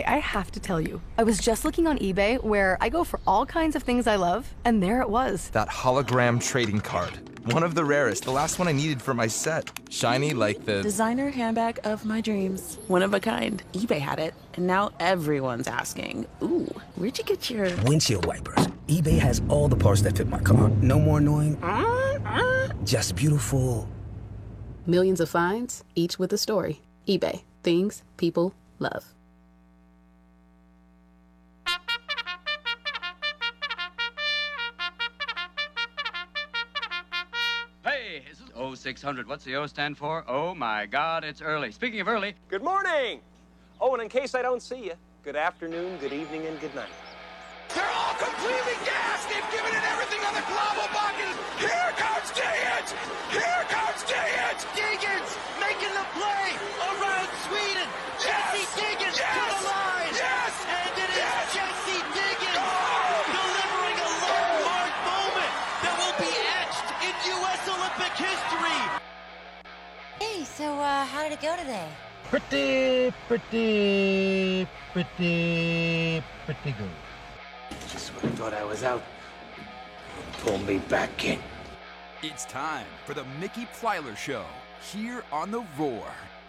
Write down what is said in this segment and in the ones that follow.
I have to tell you, I was just looking on eBay where I go for all kinds of things I love, and there it was. That hologram trading card. One of the rarest, the last one I needed for my set. Shiny like the... designer handbag of my dreams. One of a kind. eBay had it, and now everyone's asking, ooh, where'd you get your... windshield wipers. eBay has all the parts that fit my car. No more annoying, just beautiful. Millions of finds, each with a story. eBay. Things people love. Hey, this is 0600. What's the O stand for? Oh, my God, it's early. Speaking of early... Good morning! Oh, and in case I don't see you, good afternoon, good evening, and good night. They're all completely gassed! They've given it everything on the global bucket! Here comes Diggins! Here comes Diggins! Diggins making the play around Sweden! Jesse Diggins to the line! Yes! And it is Jesse Diggins delivering a landmark moment that will be etched in U.S. Olympic history! Hey, so how did it go today? Pretty good. Just when I thought I was out, pull me back in. It's time for the Mickey Plyler Show, here on The Roar.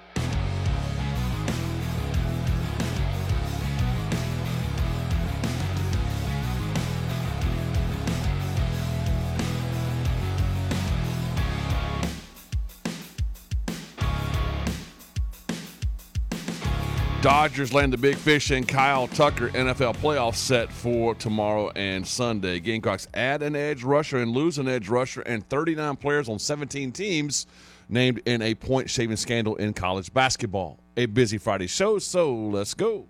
Dodgers land the big fish and Kyle Tucker NFL playoff set for tomorrow and Sunday. Gamecocks add an edge rusher and lose an edge rusher, and 39 players on 17 teams named in a point-shaving scandal in college basketball. A busy Friday show, so let's go.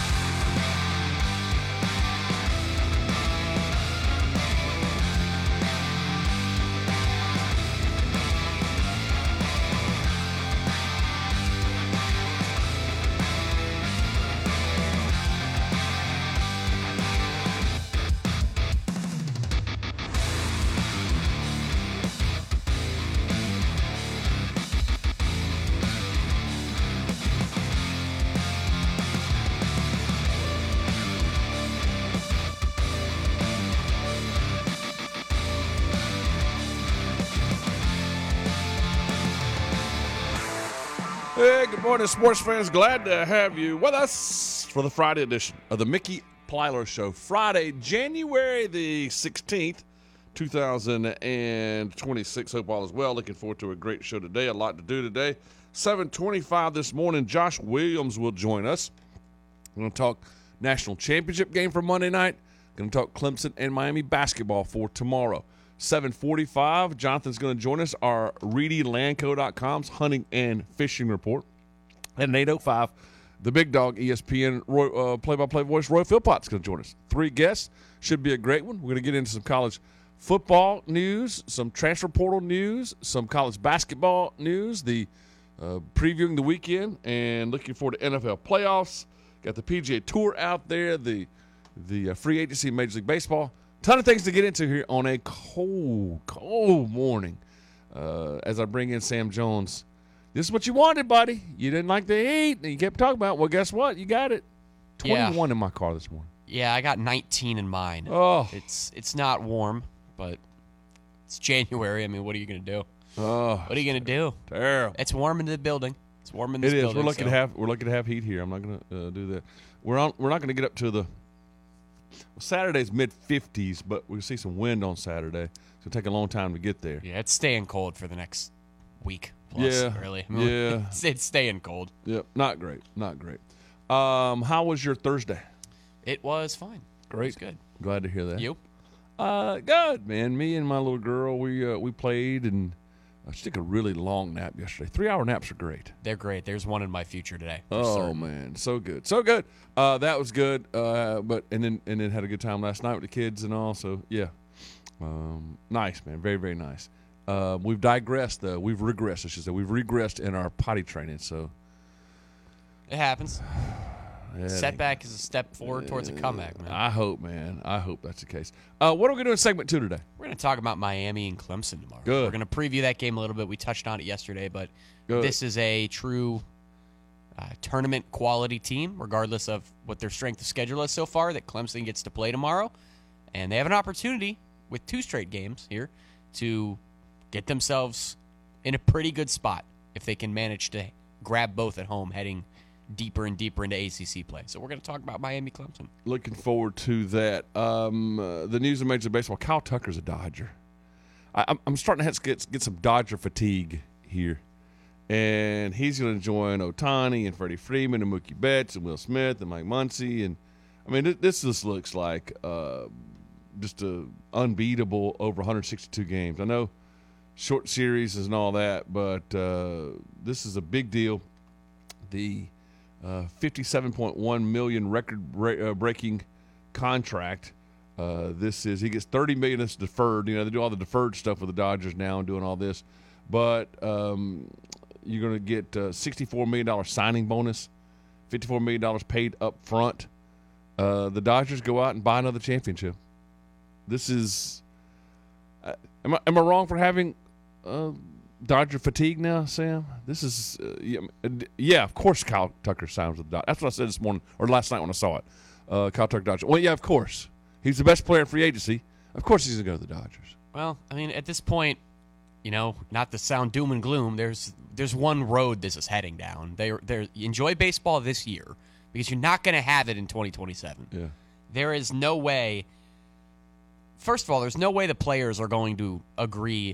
Hey, good morning, sports fans. Glad to have you with us for the Friday edition of the Mickey Plyler Show. Friday, January the 16th, 2026. Hope all is well. Looking forward to a great show today. A lot to do today. 7:25 this morning, Josh Williams will join us. We're going to talk national championship game for Monday night. Going to talk Clemson and Miami basketball for tomorrow. 7:45, Jonathan's going to join us, our ReedyLandco.com's hunting and fishing report. And at 8:05, the big dog, ESPN play-by-play voice, Roy Philpott's going to join us. 3 guests. Should be a great one. We're going to get into some college football news, some transfer portal news, some college basketball news, the previewing the weekend, and looking forward to NFL playoffs. Got the PGA Tour out there, the free agency in Major League Baseball. Ton of things to get into here on a cold morning as I bring in Sam Jones. This is what you wanted, buddy. You didn't like the heat, and you kept talking about it. Well, guess what? You got it. 21 in my car this morning. Yeah, I got 19 in mine. Oh. It's not warm, but it's January. I mean, what are you going to do? Oh. What are you going to do? Terrible. It's warm in the building. It's warm in this building. It is. We're lucky to have heat here. I'm not going to do that. We're not going to get up to the Saturday's mid-50s, but we'll see some wind on Saturday. It's going to take a long time to get there. Yeah, it's staying cold for the next week plus, really. I mean, Yeah. It's staying cold. Yep, not great. How was your Thursday? It was fine. Great. It was good. Glad to hear that. You? Good, man. Me and my little girl, we played, and I took a really long nap yesterday. 3-hour naps are great. They're great. There's one in my future today. Oh, man. So good. That was good. And then had a good time last night with the kids and all. So, yeah. Nice, man. Very, very nice. We've digressed, though. We've regressed, I should say. We've regressed in our potty training, so. It happens. Setback is a step forward towards a comeback, man. I hope, man. I hope that's the case. What are we going to do in segment 2 today? We're going to talk about Miami and Clemson tomorrow. Good. We're going to preview that game a little bit. We touched on it yesterday, but Good. This is a true tournament quality team, regardless of what their strength of schedule is so far, that Clemson gets to play tomorrow. And they have an opportunity with 2 straight games here to get themselves in a pretty good spot if they can manage to grab both at home heading deeper and deeper into ACC play. So we're going to talk about Miami-Clemson. Looking forward to that. The news of Major League Baseball, Kyle Tucker's a Dodger. I'm starting to get some Dodger fatigue here. And he's going to join Ohtani and Freddie Freeman and Mookie Betts and Will Smith and Mike Muncy. And, I mean, this just looks like just a unbeatable over 162 games. I know short series and all that, but this is a big deal. The $57.1 million record-breaking contract. He gets $30 million that's deferred. You know, they do all the deferred stuff with the Dodgers now and doing all this. But you're going to get $64 million signing bonus, $54 million paid up front. The Dodgers go out and buy another championship. This is am I wrong for having Dodger fatigue now, Sam? This is yeah, of course Kyle Tucker signs with the Dodgers. That's what I said this morning or last night when I saw it. Kyle Tucker Dodgers. Well, yeah, of course. He's the best player in free agency. Of course he's going to go to the Dodgers. Well, I mean, at this point, you know, not to sound doom and gloom, there's one road this is heading down. You enjoy baseball this year because you're not going to have it in 2027. Yeah. There is no way. First of all, there's no way the players are going to agree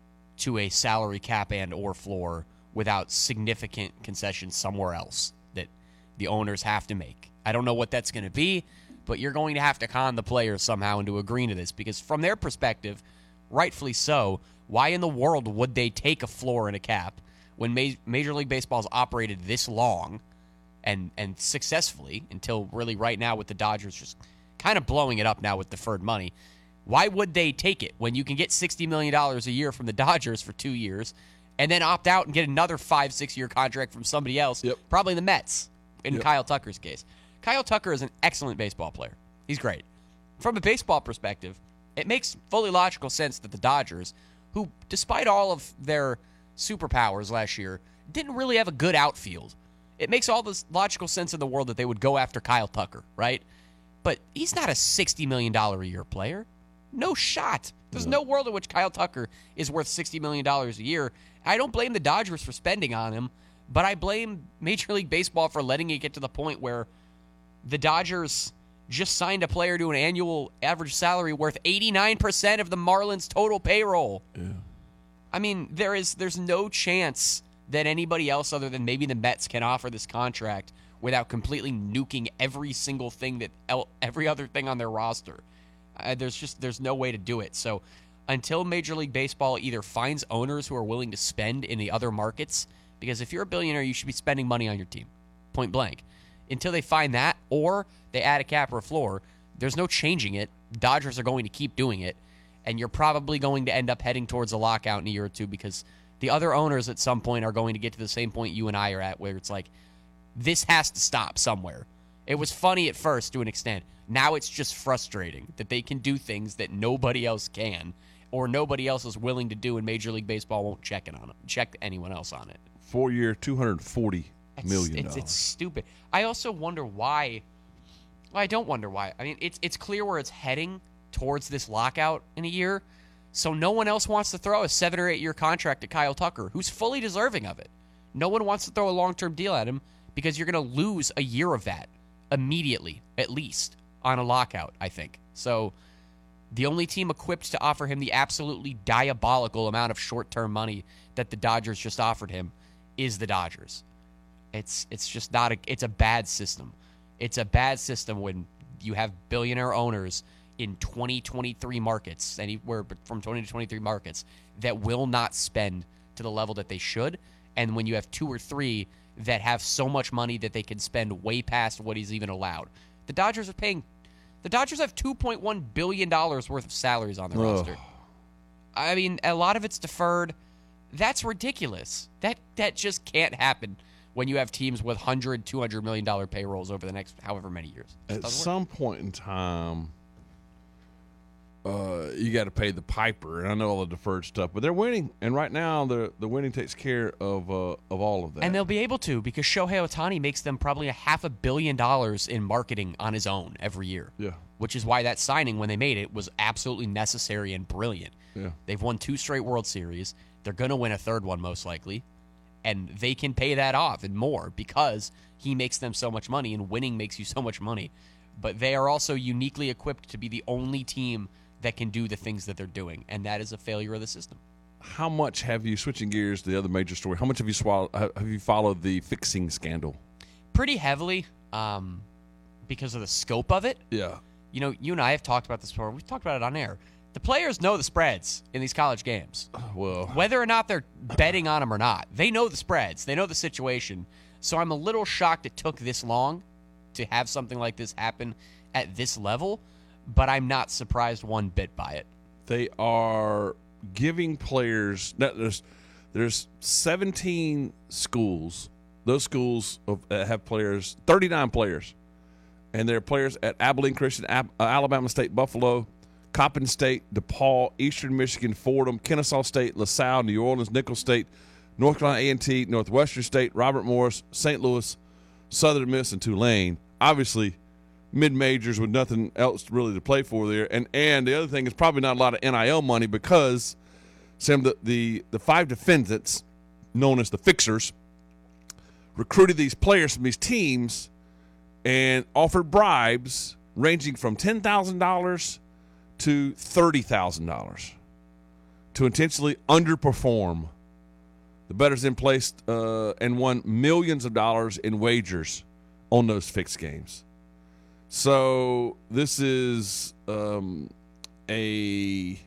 to a salary cap and or floor without significant concessions somewhere else that the owners have to make. I don't know what that's going to be, but you're going to have to con the players somehow into agreeing to this because from their perspective, rightfully so, why in the world would they take a floor and a cap when Major League Baseball's operated this long and successfully until really right now with the Dodgers just kind of blowing it up now with deferred money? Why would they take it when you can get $60 million a year from the Dodgers for 2 years and then opt out and get another 5-6 year contract from somebody else, probably the Mets in Kyle Tucker's case? Kyle Tucker is an excellent baseball player. He's great. From a baseball perspective, it makes fully logical sense that the Dodgers, who, despite all of their superpowers last year, didn't really have a good outfield. It makes all the logical sense in the world that they would go after Kyle Tucker, right? But he's not a $60 million a year player. No shot. There's no world in which Kyle Tucker is worth $60 million a year. I don't blame the Dodgers for spending on him, but I blame Major League Baseball for letting it get to the point where the Dodgers just signed a player to an annual average salary worth 89% of the Marlins' total payroll. Yeah. I mean, there's no chance that anybody else other than maybe the Mets can offer this contract without completely nuking every single thing every other thing on their roster. There's no way to do it. So until Major League Baseball either finds owners who are willing to spend in the other markets, because if you're a billionaire, you should be spending money on your team, point blank. Until they find that or they add a cap or a floor, there's no changing it. Dodgers are going to keep doing it, and you're probably going to end up heading towards a lockout in a year or two because the other owners at some point are going to get to the same point you and I are at where it's like, this has to stop somewhere. It was funny at first to an extent. Now it's just frustrating that they can do things that nobody else can or nobody else is willing to do, and Major League Baseball won't check anyone else on it. 4-year, $240 million. It's stupid. I also wonder why. Well, I don't wonder why. I mean, it's clear where it's heading towards this lockout in a year, so no one else wants to throw a 7 or 8 year contract to Kyle Tucker, who's fully deserving of it. No one wants to throw a long-term deal at him because you're going to lose a year of that immediately, at least, on a lockout, I think. So the only team equipped to offer him the absolutely diabolical amount of short-term money that the Dodgers just offered him is the Dodgers. It's just not it's a bad system. It's a bad system when you have billionaire owners in 2023 markets, anywhere from 20 to 23 markets, that will not spend to the level that they should. And when you have 2 or 3 that have so much money that they can spend way past what is even allowed. The Dodgers have $2.1 billion worth of salaries on their roster. I mean, a lot of it's deferred. That's ridiculous. That just can't happen when you have teams with $100, $200 million payrolls over the next however many years. At some point in time, you got to pay the piper, and I know all the deferred stuff, but they're winning, and right now the winning takes care of all of that. And they'll be able to because Shohei Ohtani makes them probably $500 million in marketing on his own every year. Yeah. Which is why that signing, when they made it, was absolutely necessary and brilliant. Yeah. They've won 2 straight World Series. They're going to win a third one most likely, and they can pay that off and more because he makes them so much money, and winning makes you so much money. But they are also uniquely equipped to be the only team that can do the things that they're doing, and that is a failure of the system. How much have you, switching gears to the other major story, how much have you followed the fixing scandal? Pretty heavily because of the scope of it. Yeah. You know, you and I have talked about this before. We've talked about it on air. The players know the spreads in these college games. Well, whether or not they're betting on them or not, they know the spreads. They know the situation. So I'm a little shocked it took this long to have something like this happen at this level, but I'm not surprised one bit by it. They are giving players. There's 17 schools. Those schools have players, 39 players, and they're players at Abilene Christian, Alabama State, Buffalo, Coppin State, DePaul, Eastern Michigan, Fordham, Kennesaw State, LaSalle, New Orleans, Nicholls State, North Carolina A&T, Northwestern State, Robert Morris, St. Louis, Southern Miss, and Tulane. Obviously, mid-majors with nothing else really to play for there. And the other thing is probably not a lot of NIL money because, Sam, the 5 defendants, known as the Fixers, recruited these players from these teams and offered bribes ranging from $10,000 to $30,000 to intentionally underperform. The bettors then placed and won millions of dollars in wagers on those fixed games. So this is a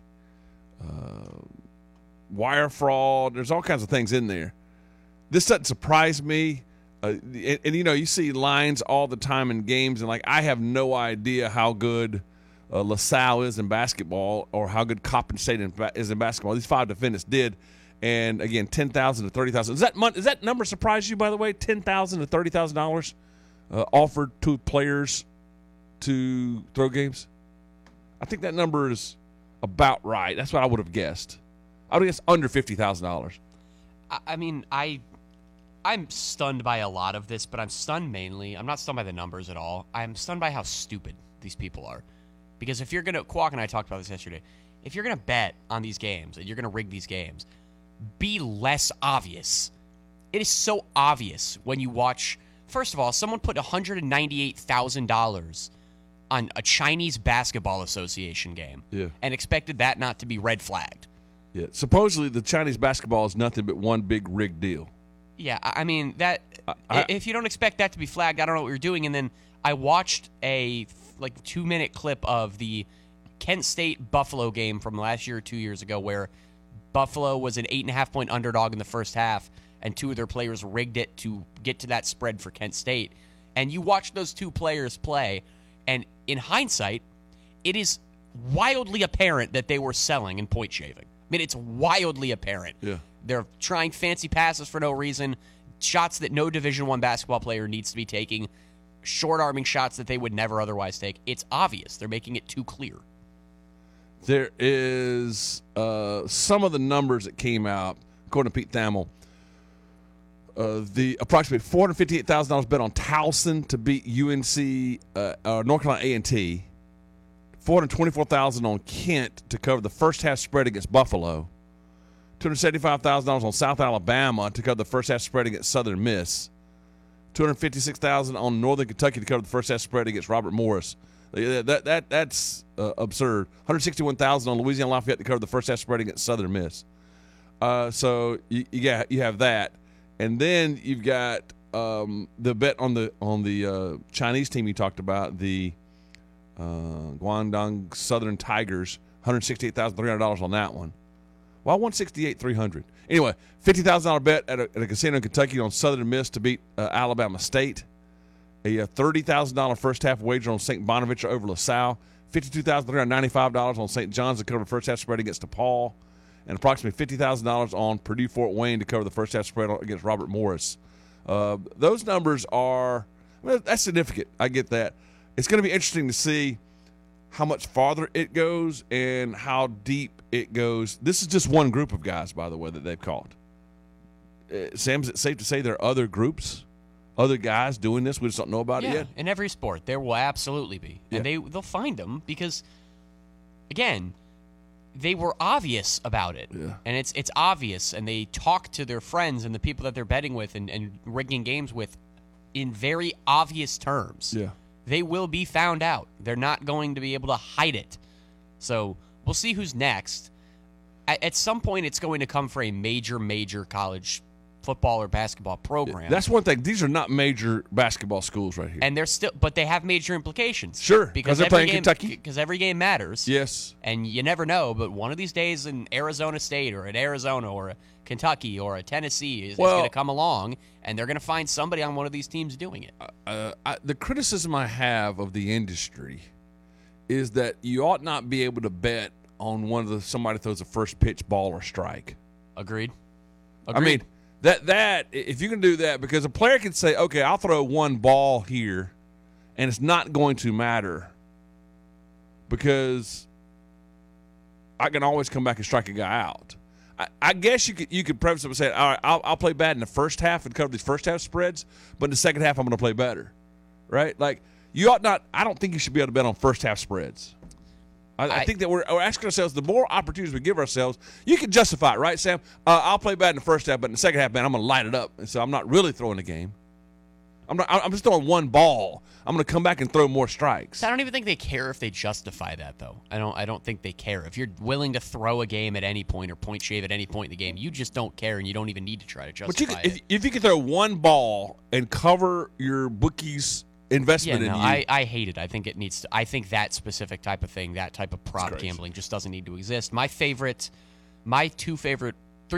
wire fraud. There's all kinds of things in there. This doesn't surprise me. And you know, you see lines all the time in games, and like I have no idea how good LaSalle is in basketball or how good Coppin State is in basketball. These 5 defendants did. And again, $10,000 to $30,000. Does that number surprise you? By the way, $10,000 to $30,000 offered to players to throw games. I think that number is about right. That's what I would have guessed. I would guess under $50,000. I mean, I'm stunned by a lot of this, but I'm stunned mainly. I'm not stunned by the numbers at all. I'm stunned by how stupid these people are. Because if you're going to, Kwok and I talked about this yesterday, if you're going to bet on these games and you're going to rig these games, be less obvious. It is so obvious when you watch. First of all, someone put $198,000 on a Chinese Basketball Association game and expected that not to be red flagged. Yeah, supposedly the Chinese basketball is nothing but one big rigged deal. Yeah, I mean, that. If you don't expect that to be flagged, I don't know what you're doing. And then I watched a 2-minute clip of the Kent State Buffalo game from last year or 2 years ago where Buffalo was an 8.5-point underdog in the first half, and 2 of their players rigged it to get to that spread for Kent State. And you watch those 2 players play, and in hindsight, it is wildly apparent that they were selling and point shaving. I mean, it's wildly apparent. Yeah. They're trying fancy passes for no reason, shots that no Division I basketball player needs to be taking, short-arming shots that they would never otherwise take. It's obvious. They're making it too clear. There is some of the numbers that came out, according to Pete Thamel, the approximately $458,000 bet on Towson to beat UNC, North Carolina A&T, $424,000 on Kent to cover the first half spread against Buffalo, $275,000 on South Alabama to cover the first half spread against Southern Miss, $256,000 on Northern Kentucky to cover the first half spread against Robert Morris. That's absurd. $161,000 on Louisiana Lafayette to cover the first half spread against Southern Miss. So you have that, and then you've got the bet on the Chinese team you talked about, the Guangdong Southern Tigers, $168,300 on that one. Well, $168,300. Anyway, $50,000 bet at a casino in Kentucky on Southern Miss to beat Alabama State. A $30,000 first half wager on St. Bonaventure over LaSalle, $52,395 on St. John's to cover the first half spread against DePaul, and approximately $50,000 on Purdue Fort Wayne to cover the first half spread against Robert Morris. Those numbers are that's significant. I get that. It's going to be interesting to see how much farther it goes and how deep it goes. This is just one group of guys, by the way, that they've caught. Sam, is it safe to say there are other groups, other guys doing this? We just don't know about it yet? In every sport, there will absolutely be. And they'll find them because, again, they were obvious about it. Yeah. And it's obvious, and they talk to their friends and the people that they're betting with and rigging games with in very obvious terms. Yeah. They will be found out. They're not going to be able to hide it. So we'll see who's next. At some point, it's going to come for a major college football or basketball program. That's one thing. These are not major basketball schools right here. And but they have major implications. Sure, because they're playing Kentucky. Because every game matters. Yes. And you never know, but one of these days an Arizona State or an Arizona or a Kentucky or a Tennessee is going to come along, and they're going to find somebody on one of these teams doing it. The criticism I have of the industry is that you ought not be able to bet on somebody throws a first pitch ball or strike. Agreed. I mean, that if you can do that, because a player can say, okay, I'll throw one ball here, and it's not going to matter because I can always come back and strike a guy out. I guess you could preface it and say, all right, I'll play bad in the first half and cover these first half spreads, but in the second half I'm going to play better, right? Like you ought not. I don't think you should be able to bet on first half spreads. I think that we're asking ourselves, the more opportunities we give ourselves, you can justify it, right, Sam? I'll play bad in the first half, but in the second half, man, I'm going to light it up. And so I'm not really throwing the game. I'm just throwing one ball. I'm going to come back and throw more strikes. I don't even think they care if they justify that, though. I don't think they care. If you're willing to throw a game at any point or point shave at any point in the game, you just don't care, and you don't even need to try to justify it. If you can throw one ball and cover your bookie's investment in you. I hate it. I think it needs to. I think that specific type of thing, that type of prop gambling, just doesn't need to exist. Three favorite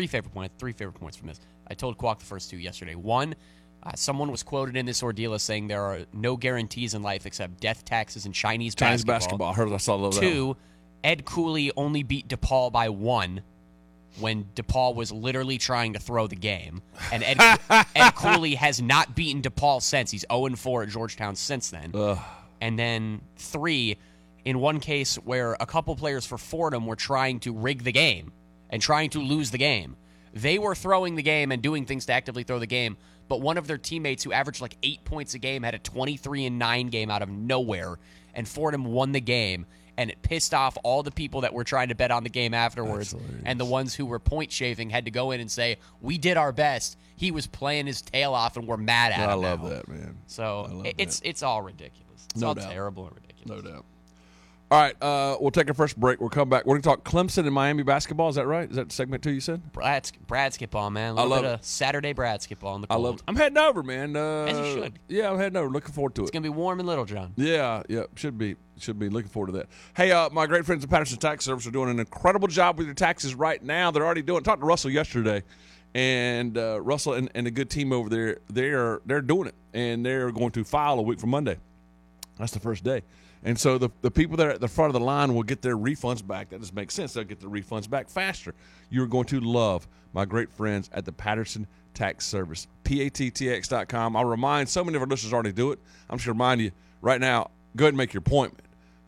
points from this. I told Kwok the first two yesterday. One, someone was quoted in this ordeal as saying there are no guarantees in life except death, taxes, and Chinese basketball. I saw that. Two, Ed Cooley only beat DePaul by 1 when DePaul was literally trying to throw the game. And Ed Cooley has not beaten DePaul since. He's 0-4 at Georgetown since then. Ugh. And then 3, in one case where a couple players for Fordham were trying to rig the game and trying to lose the game. They were throwing the game and doing things to actively throw the game, but one of their teammates who averaged like 8 points a game had a 23-9 game out of nowhere, and Fordham won the game. And it pissed off all the people that were trying to bet on the game afterwards. And the ones who were point shaving had to go in and say, we did our best. He was playing his tail off, and we're mad at him. I love that, man. So it's all ridiculous. It's all terrible and ridiculous. No doubt. All right, we'll take our first break. We'll come back. We're going to talk Clemson and Miami basketball. Is that right? Is that segment 2 you said? Bradsketball, man. A little bit of Saturday Bradsketball in the cold. I love it. I'm heading over, man. As you should. Yeah, I'm heading over. Looking forward to it. It's going to be warm in Littlejohn. Yeah, should be. Looking forward to that. Hey, my great friends at Patterson Tax Service are doing an incredible job with your taxes right now. They're already doing. Talked to Russell yesterday, and Russell and a good team over there. They're doing it, and they're going to file a week from Monday. That's the first day. And so the people that are at the front of the line will get their refunds back. That just makes sense. They'll get their refunds back faster. You're going to love my great friends at the Patterson Tax Service, PATTX.com. I'll remind so many of our listeners already do it. I'm just going to remind you right now, go ahead and make your appointment,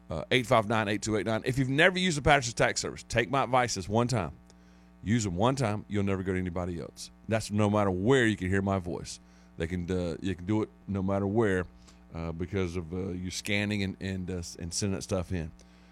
859-8289. If you've never used the Patterson Tax Service, take my advice this one time. Use them one time. You'll never go to anybody else. That's no matter where you can hear my voice. You can do it no matter where. Because of you scanning and sending that stuff in.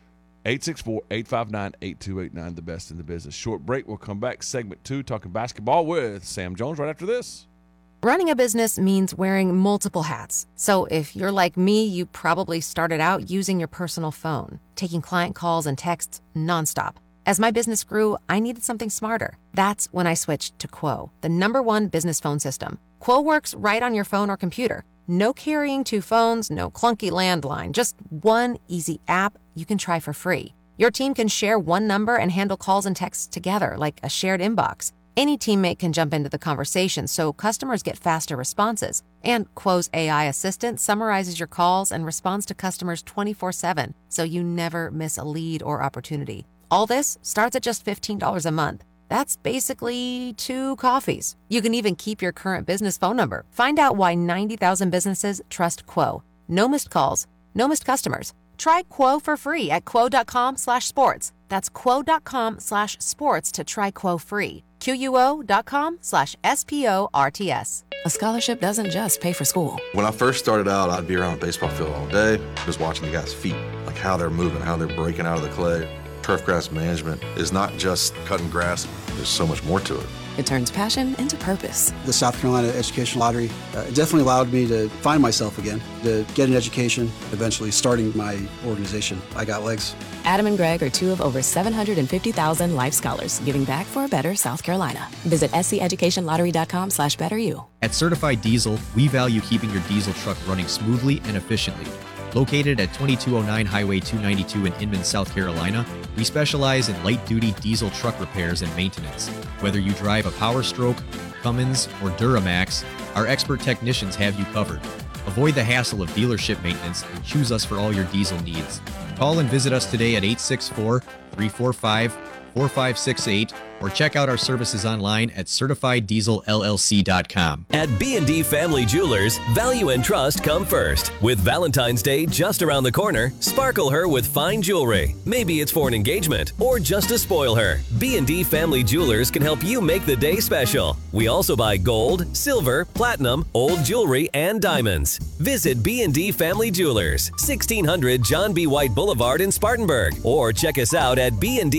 864-859-8289, the best in the business. Short break. We'll come back. Segment 2, talking basketball with Sam Jones right after this. Running a business means wearing multiple hats. So if you're like me, you probably started out using your personal phone, taking client calls and texts nonstop. As my business grew, I needed something smarter. That's when I switched to Quo, the #1 business phone system. Quo works right on your phone or computer. No carrying 2 phones, no clunky landline, just one easy app you can try for free. Your team can share one number and handle calls and texts together like a shared inbox. Any teammate can jump into the conversation so customers get faster responses. And Quo's AI assistant summarizes your calls and responds to customers 24/7, so you never miss a lead or opportunity. All this starts at just $15 a month. That's basically 2 coffees. You can even keep your current business phone number. Find out why 90,000 businesses trust Quo. No missed calls, no missed customers. Try Quo for free at quo.com/sports. That's quo.com/sports to try Quo free. QUO.com/SPORTS. A scholarship doesn't just pay for school. When I first started out, I'd be around the baseball field all day, just watching the guys' feet, like how they're moving, how they're breaking out of the clay. Turf grass management is not just cutting grass. There's so much more to it. It turns passion into purpose. The South Carolina Education Lottery definitely allowed me to find myself again, to get an education, eventually starting my organization. I Got Legs. Adam and Greg are two of over 750,000 life scholars giving back for a better South Carolina. Visit SCEducationLottery.com/betteryou. At Certified Diesel, we value keeping your diesel truck running smoothly and efficiently. Located at 2209 Highway 292 in Inman, South Carolina, we specialize in light-duty diesel truck repairs and maintenance. Whether you drive a Power Stroke, Cummins, or Duramax, our expert technicians have you covered. Avoid the hassle of dealership maintenance and choose us for all your diesel needs. Call and visit us today at 864-345-4568 or check out our services online at CertifiedDieselLLC.com. At B&D Family Jewelers, value and trust come first. With Valentine's Day just around the corner, sparkle her with fine jewelry. Maybe it's for an engagement or just to spoil her. B&D Family Jewelers can help you make the day special. We also buy gold, silver, platinum, old jewelry, and diamonds. Visit B&D Family Jewelers, 1600 John B. White Boulevard in Spartanburg, or check us out at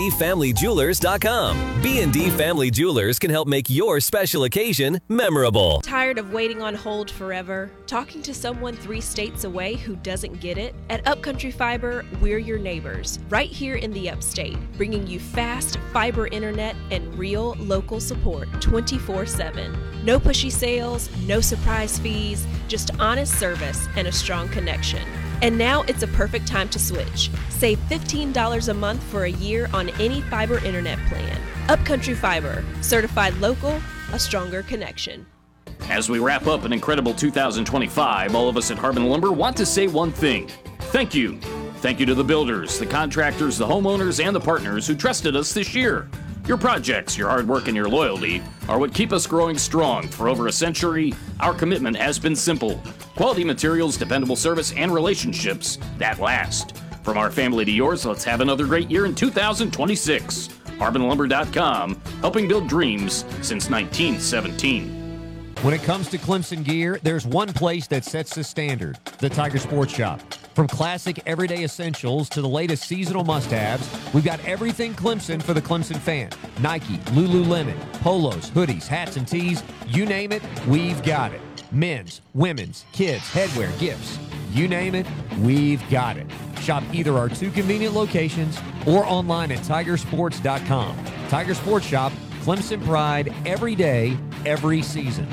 bndfamilyjewelers.com. B&D Family Jewelers can help make your special occasion memorable. Tired of waiting on hold forever? Talking to someone 3 states away who doesn't get it? At Upcountry Fiber, we're your neighbors, right here in the upstate, bringing you fast fiber internet and real local support 24/7. No pushy sales, no surprise fees, just honest service and a strong connection. And now it's a perfect time to switch. Save $15 a month for a year on any fiber internet plan. Upcountry Fiber, certified local, a stronger connection. As we wrap up an incredible 2025, all of us at Harbin Lumber want to say one thing. Thank you. Thank you to the builders, the contractors, the homeowners, and the partners who trusted us this year. Your projects, your hard work, and your loyalty are what keep us growing strong. For over a century, our commitment has been simple. Quality materials, dependable service, and relationships that last. From our family to yours, let's have another great year in 2026. HarbinLumber.com, helping build dreams since 1917. When it comes to Clemson gear, there's one place that sets the standard, the Tiger Sports Shop. From classic everyday essentials to the latest seasonal must-haves, we've got everything Clemson for the Clemson fan. Nike, Lululemon, polos, hoodies, hats, and tees, you name it, we've got it. Men's, women's, kids, headwear, gifts, you name it, we've got it. Shop either our 2 convenient locations or online at tigersports.com. Tiger Sports Shop, Clemson pride every day, every season.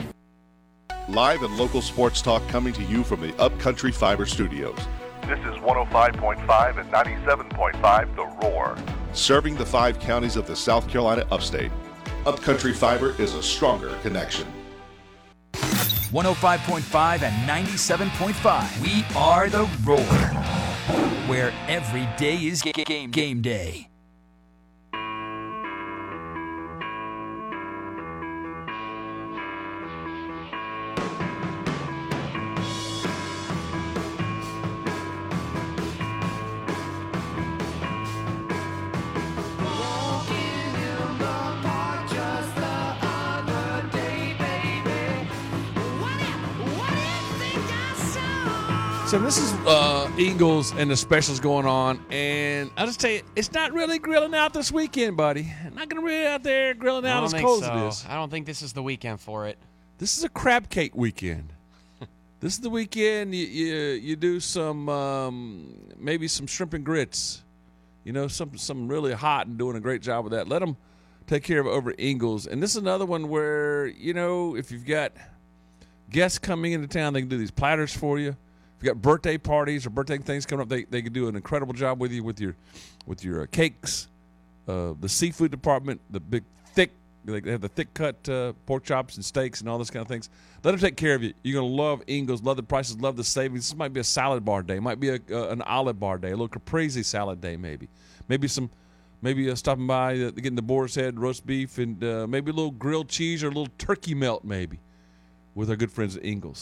Live and local sports talk coming to you from the Upcountry Fiber Studios. This is 105.5 and 97.5 The Roar. Serving the 5 counties of the South Carolina upstate. Upcountry Fiber is a stronger connection. 105.5 and 97.5. We are The Roar, where every day is game day. So this is Eagles and the specials going on, and I'll just tell you, it's not really grilling out this weekend, buddy. I'm not going to be out there grilling out as cold as it is. I don't think this is the weekend for it. This is a crab cake weekend. This is the weekend you do some maybe some shrimp and grits, you know, some really hot and doing a great job with that. Let them take care of it over at Eagles. And this is another one where, you know, if you've got guests coming into town, they can do these platters for you. If you got birthday parties or birthday things coming up, they can do an incredible job with you with your cakes, the seafood department, the big thick. They have the thick cut pork chops and steaks and all those kind of things. Let them take care of you. You're gonna love Ingles, love the prices, love the savings. This might be a salad bar day, might be an olive bar day, a little caprese salad day, maybe stopping by getting the boar's head roast beef and maybe a little grilled cheese or a little turkey melt maybe with our good friends at Ingles.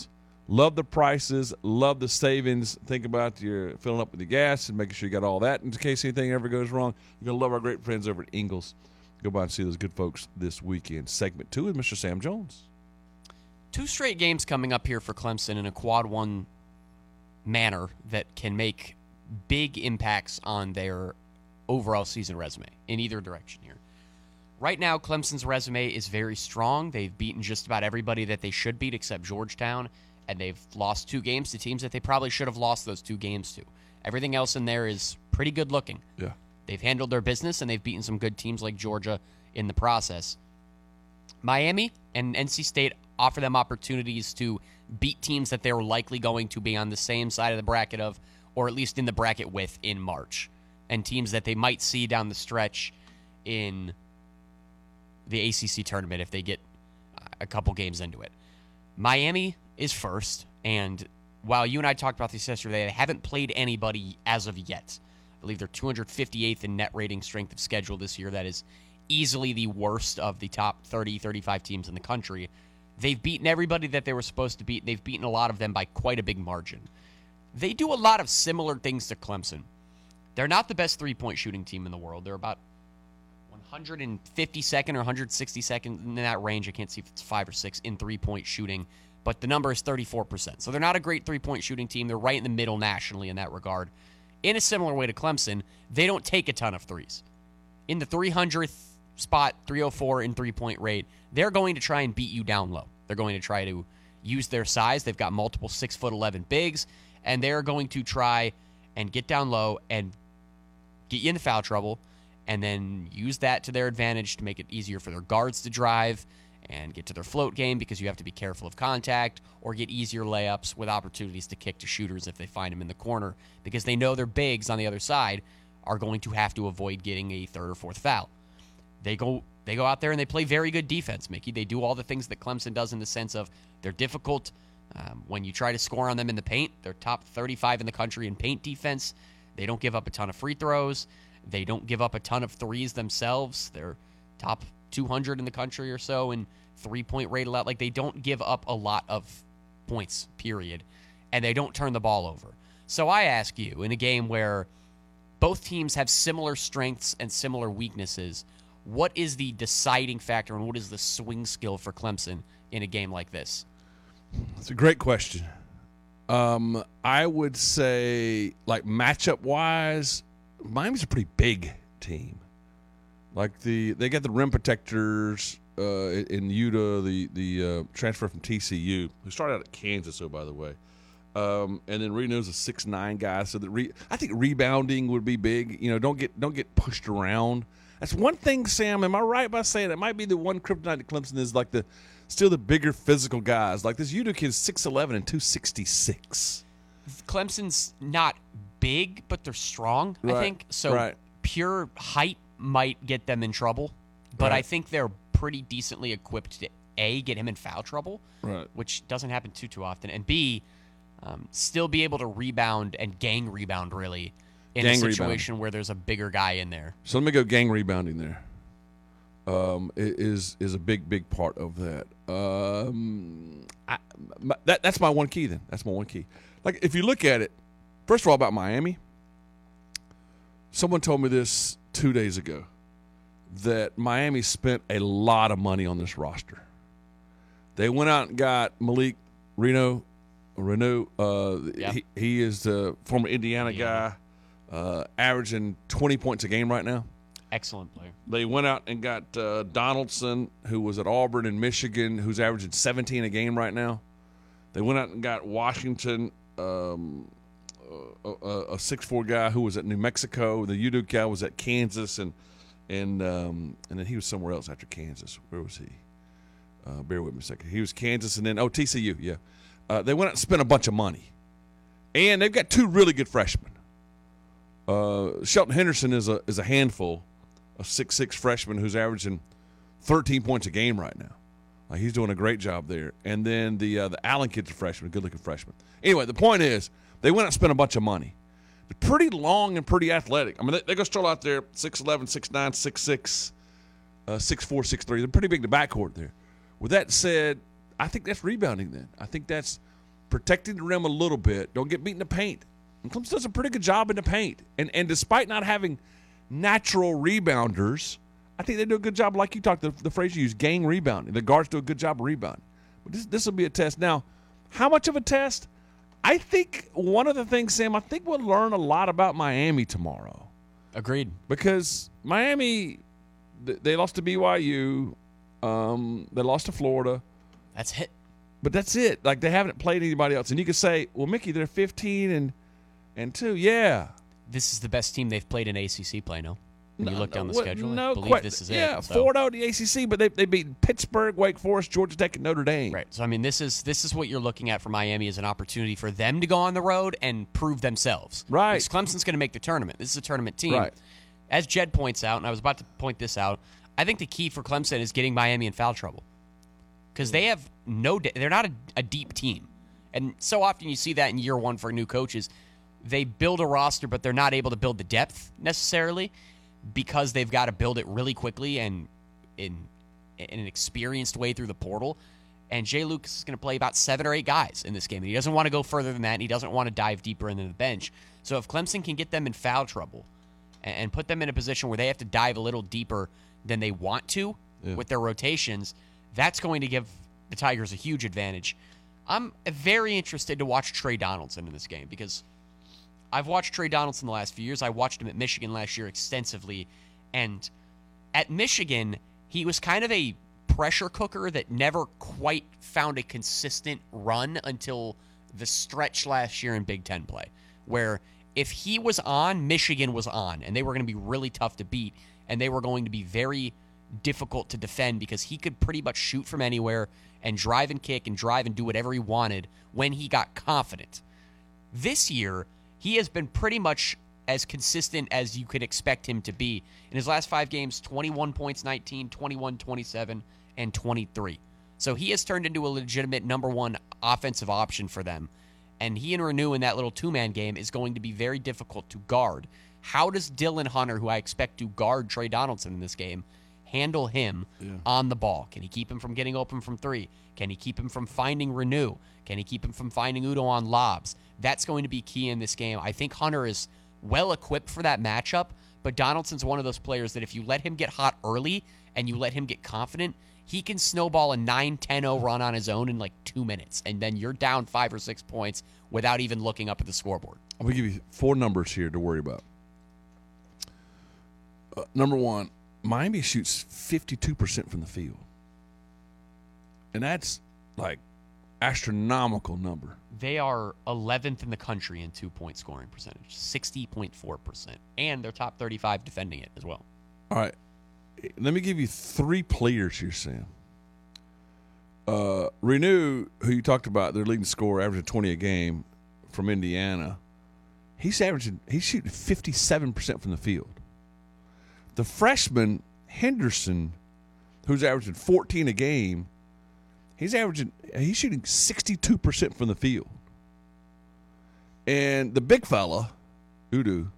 Love the prices, love the savings. Think about your filling up with your gas and making sure you got all that in case anything ever goes wrong. You're going to love our great friends over at Ingles. Go by and see those good folks this weekend. Segment 2 with Mr. Sam Jones. 2 straight games coming up here for Clemson in a quad one manner that can make big impacts on their overall season resume in either direction here. Right now, Clemson's resume is very strong. They've beaten just about everybody that they should beat except Georgetown, and they've lost 2 games to teams that they probably should have lost those 2 games to. Everything else in there is pretty good looking. Yeah. They've handled their business, and they've beaten some good teams like Georgia in the process. Miami and NC State offer them opportunities to beat teams that they're likely going to be on the same side of the bracket of, or at least in the bracket with in March, and teams that they might see down the stretch in the ACC tournament if they get a couple games into it. Miami is first, and while you and I talked about this yesterday, they haven't played anybody as of yet. I believe they're 258th in net rating strength of schedule this year. That is easily the worst of the top 30, 35 teams in the country. They've beaten everybody that they were supposed to beat. They've beaten a lot of them by quite a big margin. They do a lot of similar things to Clemson. They're not the best three-point shooting team in the world. They're about 152nd or 162nd in that range. I can't see if it's 5 or 6 in three-point shooting, but the number is 34%. So they're not a great three-point shooting team. They're right in the middle nationally in that regard. In a similar way to Clemson, they don't take a ton of threes. In the 300th spot, 304 in three-point rate, they're going to try and beat you down low. They're going to try to use their size. They've got multiple 6'11" bigs, and they're going to try and get down low and get you into foul trouble, and then use that to their advantage to make it easier for their guards to drive and get to their float game because you have to be careful of contact, or get easier layups with opportunities to kick to shooters if they find them in the corner because they know their bigs on the other side are going to have to avoid getting a third or fourth foul. They go out there and they play very good defense, Mickey. They do all the things that Clemson does in the sense of they're difficult. When you try to score on them in the paint, they're top 35 in the country in paint defense. They don't give up a ton of free throws. They don't give up a ton of threes themselves. They're top 200 in the country or so in three-point rate allowed. Like, they don't give up a lot of points, period. And they don't turn the ball over. So I ask you, in a game where both teams have similar strengths and similar weaknesses, what is the deciding factor and what is the swing skill for Clemson in a game like this? It's a great question. I would say, like, matchup-wise, Miami's a pretty big team. Like, they got the rim protectors in Utah, the transfer from TCU, who started out at Kansas, by the way. And then Reno's a 6'9" guy, so I think rebounding would be big. You know, don't get pushed around. That's one thing, Sam. Am I right by saying that might be the one kryptonite to Clemson is like still the bigger physical guys. Like this Utah kid's 6'11" and 266. Clemson's not big, but they're strong, Right. I think. So pure height might get them in trouble, but I think they're pretty decently equipped to, A, get him in foul trouble, which doesn't happen too often, and B, still be able to rebound and gang rebound, really, in a situation where there's a bigger guy in there. So let me go gang rebounding there. Is a big part of that. That's my one key then. That's my one key. Like, if you look at it, first of all, about Miami, someone told me this 2 days ago, that Miami spent a lot of money on this roster. They went out and got Malik Reneau. He is the former Indiana guy, averaging 20 points a game right now. Excellent player. They went out and got Donaldson, who was at Auburn in Michigan, who's averaging 17 a game right now. They went out and got Washington, a 6'4" guy who was at New Mexico. The Utah guy was at Kansas, and then he was somewhere else after Kansas. Where was he? Bear with me a second. He was Kansas, and then TCU. Yeah, they went out and spent a bunch of money, and they've got 2 really good freshmen. Shelton Henderson is a handful, a 6'6" freshman who's averaging 13 points a game right now. Like, he's doing a great job there. And then the Allen kid's a freshman, good-looking freshman. Anyway, the point is, they went out and spent a bunch of money. They're pretty long and pretty athletic. I mean, they're going to stroll out there 6'11", 6'9", 6'6", 6'4", 6'3". They're pretty big, the backcourt there. With that said, I think that's rebounding then. I think that's protecting the rim a little bit. Don't get beat in the paint. And Clemson does a pretty good job in the paint. And despite not having natural rebounders, I think they do a good job, like you talked, the phrase you use, gang rebounding. The guards do a good job of rebounding. But this will be a test. Now, how much of a test? I think one of the things, Sam, I think we'll learn a lot about Miami tomorrow. Agreed. Because Miami, they lost to BYU. They lost to Florida. That's it. But that's it. Like, they haven't played anybody else. And you could say, well, Mickey, they're 15 and 2. Yeah. This is the best team they've played in ACC play, no? When you look down the schedule, I believe quite, this is yeah, it. So. 4-0 the ACC, but they beat Pittsburgh, Wake Forest, Georgia Tech, and Notre Dame. Right. So, I mean, this is what you're looking at for Miami as an opportunity for them to go on the road and prove themselves. Right. Because Clemson's going to make the tournament. This is a tournament team. Right. As Jed points out, and I was about to point this out, I think the key for Clemson is getting Miami in foul trouble. Because they have they're not a deep team. And so often you see that in year one for new coaches. They build a roster, but they're not able to build the depth necessarily because they've got to build it really quickly and in an experienced way through the portal. And Jay Lucas is going to play about 7 or 8 guys in this game. And he doesn't want to go further than that, and he doesn't want to dive deeper into the bench. So if Clemson can get them in foul trouble and put them in a position where they have to dive a little deeper than they want to with their rotations, that's going to give the Tigers a huge advantage. I'm very interested to watch Trey Donaldson in this game because I've watched Trey Donaldson the last few years. I watched him at Michigan last year extensively. And at Michigan, he was kind of a pressure cooker that never quite found a consistent run until the stretch last year in Big Ten play, where if he was on, Michigan was on, and they were going to be really tough to beat, and they were going to be very difficult to defend because he could pretty much shoot from anywhere and drive and kick and drive and do whatever he wanted when he got confident. This year, he has been pretty much as consistent as you could expect him to be. In his last 5 games, 21 points, 19, 21, 27, and 23. So he has turned into a legitimate number one offensive option for them. And he and Renew in that little two-man game is going to be very difficult to guard. How does Dylan Hunter, who I expect to guard Trey Donaldson in this game, handle him on the ball? Can he keep him from getting open from 3? Can he keep him from finding Renew? Can he keep him from finding Udo on lobs? That's going to be key in this game. I think Hunter is well-equipped for that matchup, but Donaldson's one of those players that if you let him get hot early and you let him get confident, he can snowball a 9-10-0 run on his own in like 2 minutes, and then you're down 5 or 6 points without even looking up at the scoreboard. I'm going to give you 4 numbers here to worry about. Number 1, Miami shoots 52% from the field. And that's like astronomical number. They are 11th in the country in 2-point scoring percentage, 60.4%. And they're top 35 defending it as well. All right. Let me give you 3 players here, Sam. Renew, who you talked about, their leading scorer, averaging 20 a game from Indiana. He's shooting 57% from the field. The freshman, Henderson, who's averaging 14 a game, he's shooting 62% from the field. And the big fella, Udo,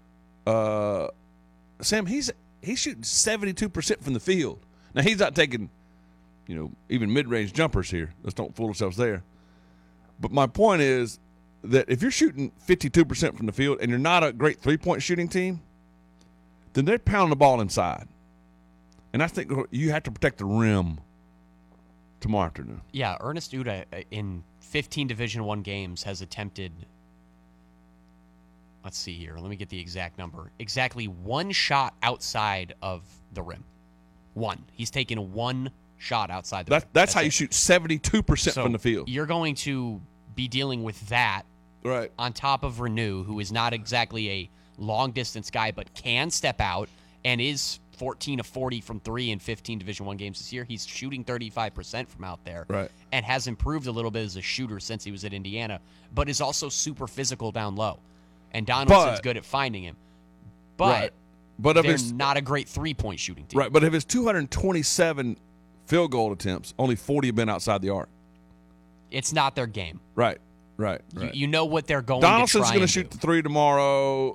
Sam, he's shooting 72% from the field. Now, he's not taking, even mid-range jumpers here. Let's don't fool ourselves there. But my point is that if you're shooting 52% from the field and you're not a great three-point shooting team, then they're pounding the ball inside. And I think you have to protect the rim tomorrow afternoon. Yeah, Ernest Uda in 15 Division I games has attempted, let's see here, let me get the exact number, exactly 1 shot outside of the rim. 1. He's taken 1 shot outside the rim. That's how you shoot 72% from the field. You're going to be dealing with that right on top of Renew, who is not exactly a long-distance guy but can step out and is 14 of 40 from 3 in 15 Division I games this year. He's shooting 35% from out there and has improved a little bit as a shooter since he was at Indiana, but is also super physical down low. And Donaldson's good at finding him. But they're not a great three-point shooting team. Right, but of his 227 field goal attempts, only 40 have been outside the arc. It's not their game. Right. You know what they're going Donaldson's to try going to shoot the 3 tomorrow.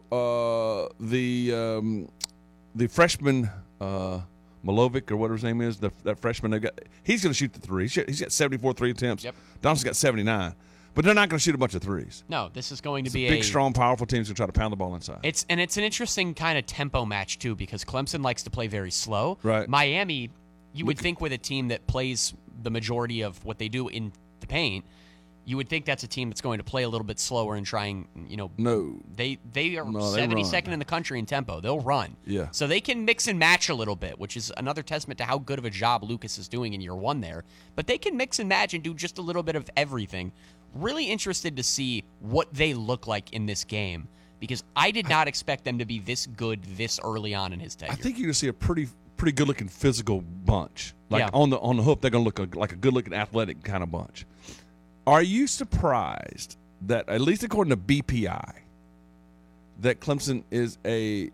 The freshman, Malovic or whatever his name is, that freshman, he's going to shoot the 3. He's got 74 3 attempts. Yep. Donaldson's got 79. But they're not going to shoot a bunch of threes. No, this is going to be big, strong, powerful teams who try to pound the ball inside. It's an interesting kind of tempo match, too, because Clemson likes to play very slow. Right. Miami, you would think with a team that plays the majority of what they do in the paint, you would think that's a team that's going to play a little bit slower and trying, No. They are No, they 72nd run. in the country in tempo. They'll run. Yeah. So they can mix and match a little bit, which is another testament to how good of a job Lucas is doing in year one there. But they can mix and match and do just a little bit of everything. Really interested to see what they look like in this game because I did not expect them to be this good this early on in his tenure. I think you're going to see a pretty good-looking physical bunch. Like Yeah. on the hook, they're going to look like a good-looking athletic kind of bunch. Are you surprised that, at least according to BPI, that Clemson is a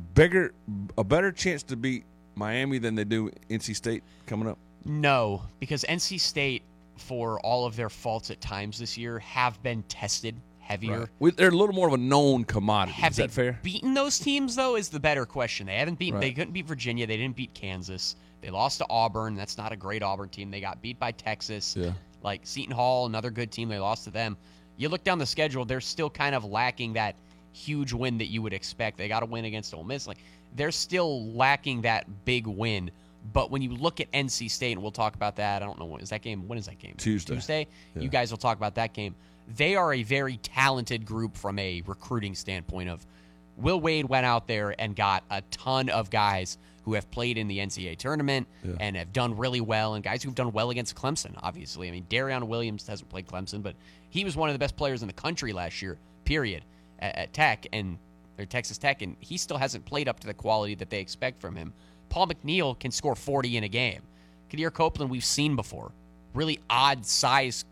better chance to beat Miami than they do NC State coming up? No, because NC State, for all of their faults at times this year, have been tested heavier. Right. They're a little more of a known commodity. Have Is that they fair? beaten those teams, though, is the better question. They haven't beaten. Right. They couldn't beat Virginia. They didn't beat Kansas. They lost to Auburn. That's not a great Auburn team. They got beat by Texas. Yeah. Like Seton Hall, another good team. They lost to them. You look down the schedule, they're still kind of lacking that huge win that you would expect. They got a win against Ole Miss. Like they're still lacking that big win. But when you look at NC State, and we'll talk about that, I don't know, when is that game? Tuesday? Yeah. You guys will talk about that game. They are a very talented group from a recruiting standpoint of Will Wade went out there and got a ton of guys who have played in the NCAA tournament and have done really well, and guys who've done well against Clemson, obviously. I mean, Darion Williams hasn't played Clemson, but he was one of the best players in the country last year, period, at Texas Tech, and he still hasn't played up to the quality that they expect from him. Paul McNeil can score 40 in a game. Kadir Copeland, we've seen before. Really odd size,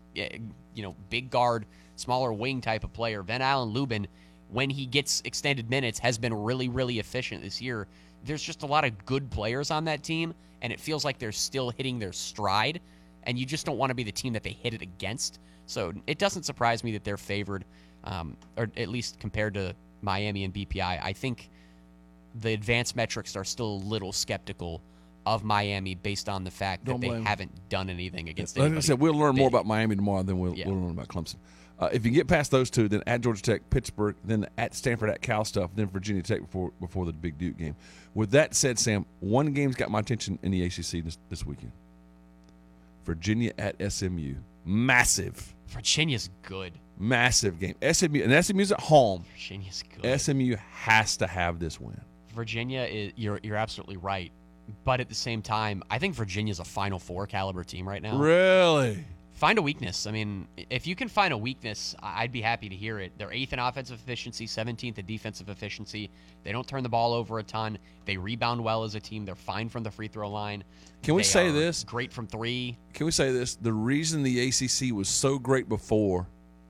big guard, smaller wing type of player. Van Allen Lubin, when he gets extended minutes, has been really, really efficient this year. There's just a lot of good players on that team, and it feels like they're still hitting their stride, and you just don't want to be the team that they hit it against. So it doesn't surprise me that they're favored, or at least compared to Miami and BPI. I think the advanced metrics are still a little skeptical of Miami based on the fact that they haven't done anything against anybody. Like I said, we'll learn more about Miami tomorrow than we'll learn about Clemson. If you get past those two, then at Georgia Tech, Pittsburgh, then at Stanford, at Cal stuff, then Virginia Tech before the big Duke game. With that said, Sam, one game's got my attention in the ACC this weekend. Virginia at SMU. Massive. Virginia's good. Massive game. SMU's at home. Virginia's good. SMU has to have this win. Virginia is you're absolutely right. But at the same time, I think Virginia's a Final Four caliber team right now. Really? Find a weakness. I mean, if you can find a weakness, I'd be happy to hear it. They're 8th in offensive efficiency, 17th in defensive efficiency. They don't turn the ball over a ton. They rebound well as a team. They're fine from the free throw line. Can we say this? Great from three. Can we say this? The reason the ACC was so great before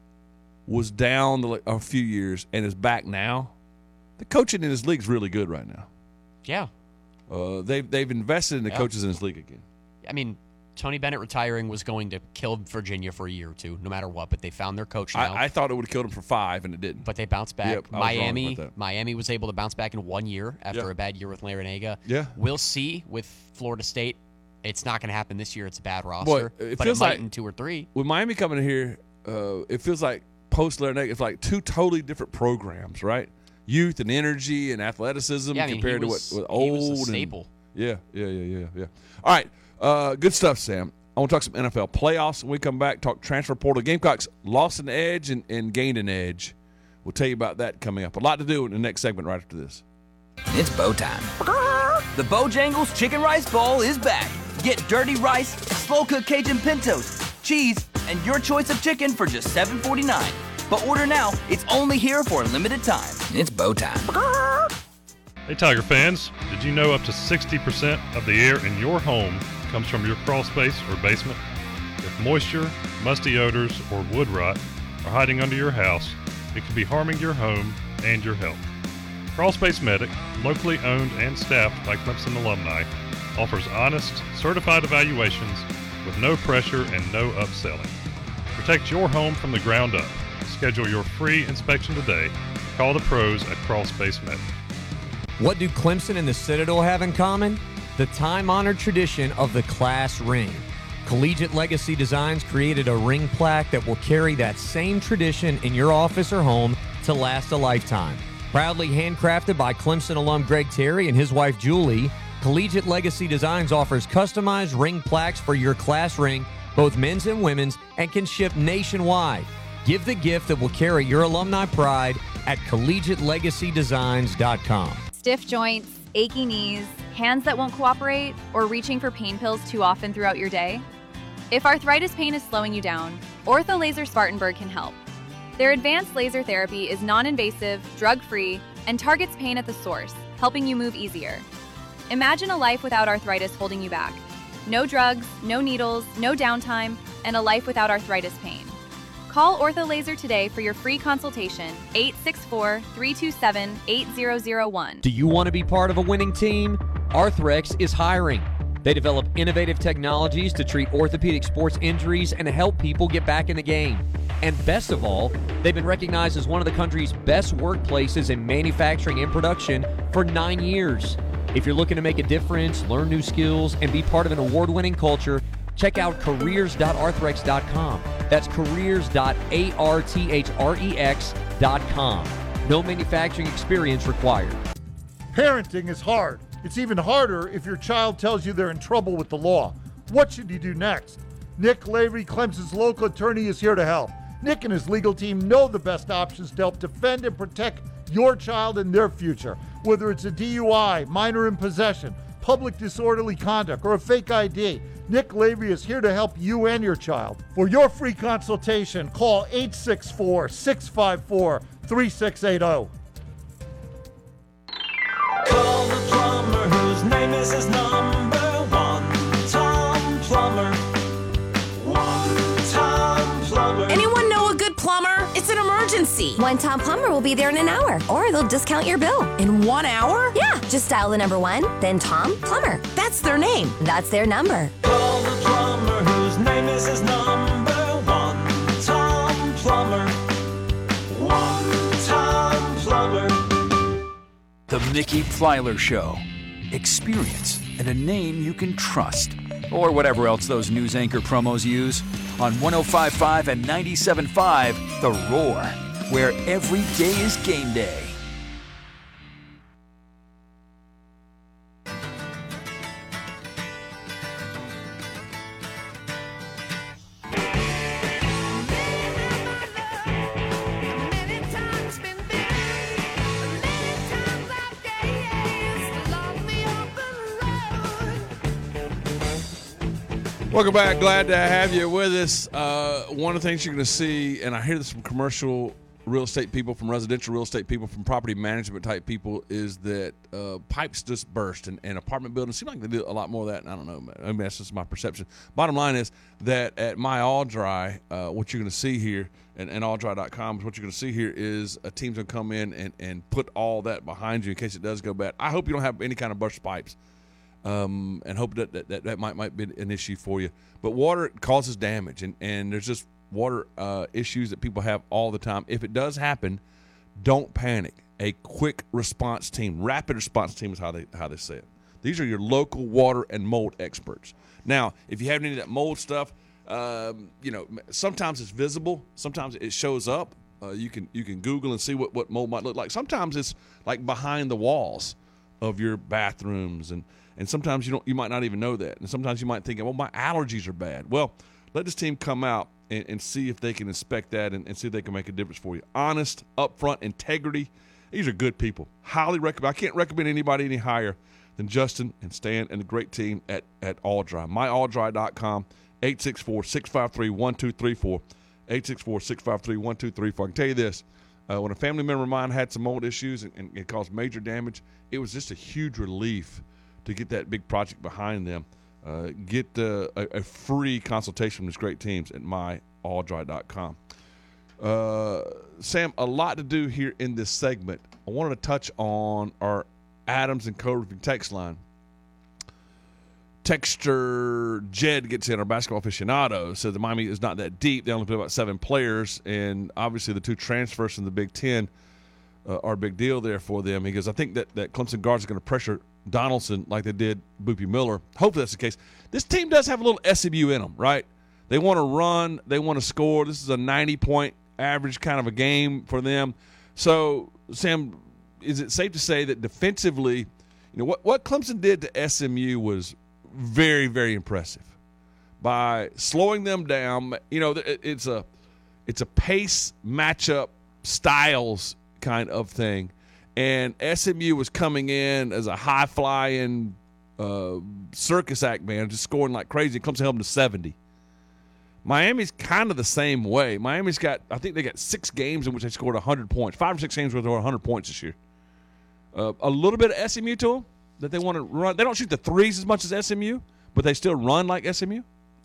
was down a few years and is back now. The coaching in this league is really good right now. Yeah. They've invested in the coaches in this league again. I mean, Tony Bennett retiring was going to kill Virginia for a year or two, no matter what, but they found their coach now. I thought it would have killed him for 5, and it didn't. But they bounced back. Yep, I was wrong about that. Miami was able to bounce back in 1 year after a bad year with Larinaga. Yeah. We'll see with Florida State. It's not going to happen this year. It's a bad roster. Boy, but it might in 2 or 3. With Miami coming in here, it feels like post-Larinaga, it's like two totally different programs, right? Youth and energy and athleticism compared to what old. He was a staple. Yeah. All right, good stuff, Sam. I want to talk some NFL playoffs. When we come back, talk transfer portal. Gamecocks lost an edge and gained an edge. We'll tell you about that coming up. A lot to do in the next segment right after this. It's bow time. The Bojangles Chicken Rice Bowl is back. Get dirty rice, slow-cooked Cajun pintos, cheese, and your choice of chicken for just $7.49. But order now. It's only here for a limited time. It's bow time. Hey Tiger fans, did you know up to 60% of the air in your home comes from your crawl space or basement? If moisture, musty odors, or wood rot are hiding under your house, it could be harming your home and your health. Crawl Space Medic, locally owned and staffed by Clemson alumni, offers honest, certified evaluations with no pressure and no upselling. Protect your home from the ground up. Schedule your free inspection today. Call the pros at Crawl Space Medic. What do Clemson and the Citadel have in common? The time-honored tradition of the class ring. Collegiate Legacy Designs created a ring plaque that will carry that same tradition in your office or home to last a lifetime. Proudly handcrafted by Clemson alum Greg Terry and his wife Julie, Collegiate Legacy Designs offers customized ring plaques for your class ring, both men's and women's, and can ship nationwide. Give the gift that will carry your alumni pride at collegiatelegacydesigns.com. Stiff joints, achy knees, hands that won't cooperate, or reaching for pain pills too often throughout your day? If arthritis pain is slowing you down, Ortho Laser Spartanburg can help. Their advanced laser therapy is non-invasive, drug-free, and targets pain at the source, helping you move easier. Imagine a life without arthritis holding you back. No drugs, no needles, no downtime, and a life without arthritis pain. Call Ortho Laser today for your free consultation, 864-327-8001. Do you want to be part of a winning team? Arthrex is hiring. They develop innovative technologies to treat orthopedic sports injuries and help people get back in the game. And best of all, they've been recognized as one of the country's best workplaces in manufacturing and production for 9 years. If you're looking to make a difference, learn new skills, and be part of an award-winning culture, check out careers.arthrex.com. That's careers.arthrex.com. No manufacturing experience required. Parenting is hard. It's even harder if your child tells you they're in trouble with the law. What should you do next? Nick Lavery, Clemson's local attorney, is here to help. Nick and his legal team know the best options to help defend and protect your child and their future. Whether it's a DUI, minor in possession, public disorderly conduct, or a fake ID, Nick Lavery is here to help you and your child. For your free consultation, call 864-654-3680. Call the plumber whose name is his number one. Tom Plumber. One Tom Plumber. Anyone know a good plumber? It's an emergency. One Tom Plumber will be there in an hour, or they'll discount your bill. In 1 hour? Yeah, just dial the number 1, then Tom Plumber. That's their name. That's their number. Call the plumber whose name is his number one. Tom Plumber. One Tom Plumber. The Mickey Plyler Show. Experience and a name you can trust. Or whatever else those news anchor promos use. On 105.5 and 97.5, The Roar, where every day is game day. Welcome back. Glad to have you with us. One of the things you're going to see, and I hear this from commercial real estate people, from residential real estate people, from property management type people, is that pipes just burst. And apartment buildings seem like they do a lot more of that. And I don't know. Maybe that's just my perception. Bottom line is that at My All Dry, what you're going to see here, and alldry.com, what you're going to see here is a team's going to come in and put all that behind you in case it does go bad. I hope you don't have any kind of burst pipes. And hope that might be an issue for you. But water causes damage, and there's just water issues that people have all the time. If it does happen, don't panic. A quick response team, rapid response team is how they say it. These are your local water and mold experts. Now, if you have any of that mold stuff, sometimes it's visible, sometimes it shows up. You can Google and see what mold might look like. Sometimes it's like behind the walls of your bathrooms, and sometimes you might not even know that. And sometimes you might think, well, my allergies are bad. Well, let this team come out and see if they can inspect that and see if they can make a difference for you. Honest, upfront, integrity. These are good people. Highly recommend. I can't recommend anybody any higher than Justin and Stan and the great team at All Dry. MyAllDry.com, 864-653-1234, 864-653-1234. I can tell you this. When a family member of mine had some mold issues and it caused major damage, it was just a huge relief to get that big project behind them. Get a free consultation from these great teams at myalldry.com. Sam, a lot to do here in this segment. I wanted to touch on our Adams and Co-Roofing text line. Texter Jed gets in, our basketball aficionado, says the Miami is not that deep. They only play about 7 players, and obviously the 2 transfers from the Big Ten are a big deal there for them. He goes, I think that Clemson guards are going to pressure Donaldson like they did Boopie Miller. Hopefully that's the case. This team does have a little SMU in them, right? They want to run. They want to score. This is a 90-point average kind of a game for them. So, Sam, is it safe to say that defensively, what Clemson did to SMU was very, very impressive by slowing them down. It's a pace matchup styles kind of thing, and SMU was coming in as a high-flying circus act, man, just scoring like crazy. Clemson held them to 70. Miami's kind of the same way. Miami's got, I think they got 6 games in which they scored 100 points. 5 or 6 games where they scored 100 points this year. A little bit of SMU to them that they want to run. They don't shoot the threes as much as SMU, but they still run like SMU.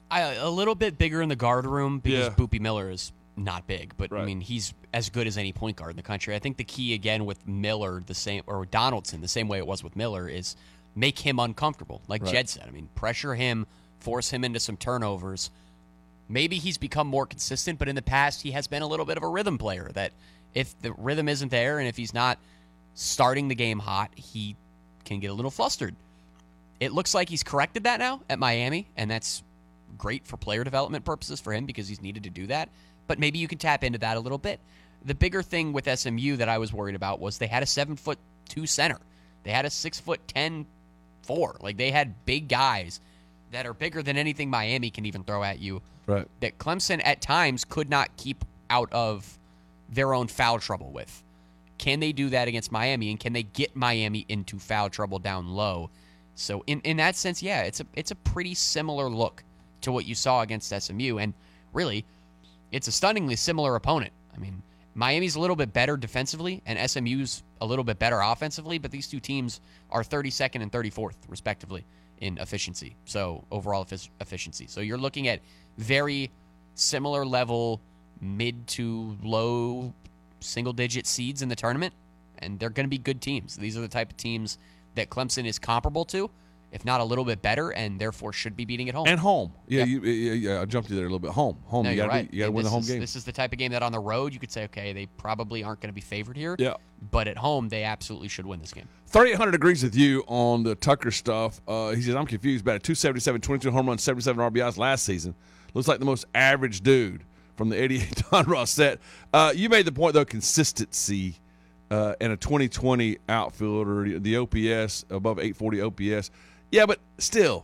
A little bit bigger in the guard room because Yeah. Boopie Miller is not big, but Right. I mean he's as good as any point guard in the country. I think the key again with Miller, or Donaldson, the same way it was with Miller, is make him uncomfortable. Like Right. Jed said, I mean, pressure him, force him into some turnovers. Maybe he's become more consistent, but in the past he has been a little bit of a rhythm player that if the rhythm isn't there and if he's not starting the game hot, he can get a little flustered. It looks like he's corrected that now at Miami, and that's great for player development purposes for him because he's needed to do that. But maybe you can tap into that a little bit. The bigger thing with SMU that I was worried about was they had a 7'2" center. They had a 6'10" 4. Like they had big guys that are bigger than anything Miami can even throw at you. Right. That Clemson at times could not keep out of their own foul trouble with. Can they do that against Miami, and can they get Miami into foul trouble down low? So in that sense, yeah, it's a pretty similar look to what you saw against SMU, and really, it's a stunningly similar opponent. I mean, Miami's a little bit better defensively, and SMU's a little bit better offensively, but these two teams are 32nd and 34th, respectively, in efficiency. So overall efficiency. So you're looking at very similar level, mid to low single-digit seeds in the tournament, and they're going to be good teams. These are the type of teams that Clemson is comparable to, if not a little bit better, and therefore should be beating at home. And home. Yeah, Yep. I jumped you there a little bit. Home. No, you you're got right. to win the home game. This is the type of game that on the road you could say, okay, they probably aren't going to be favored here. Yeah. But at home, they absolutely should win this game. 3,800 agrees with you on the Tucker stuff. He says, I'm confused about it. 277, 22 home runs, 77 RBIs last season. Looks like the most average dude from the 88 Don Ross set. You made the point, though, consistency and a 2020 outfielder, the OPS, above 840 OPS. Yeah, but still,